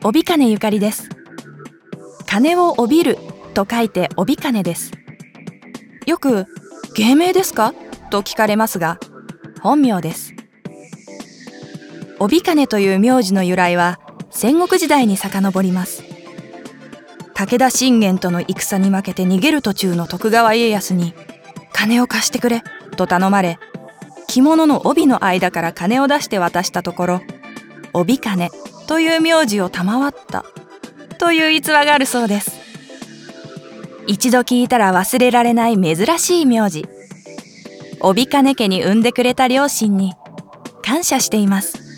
帯金ゆかりです。金を帯びると書いて帯金です。よく芸名ですかと聞かれますが、本名です。帯金という名字の由来は戦国時代に遡ります。武田信玄との戦に負けて逃げる途中の徳川家康に金を貸してくれと頼まれ、着物の帯の間から金を出して渡したところ、帯金という名字を賜ったという逸話があるそうです。一度聞いたら忘れられない珍しい名字。帯金家に産んでくれた両親に感謝しています。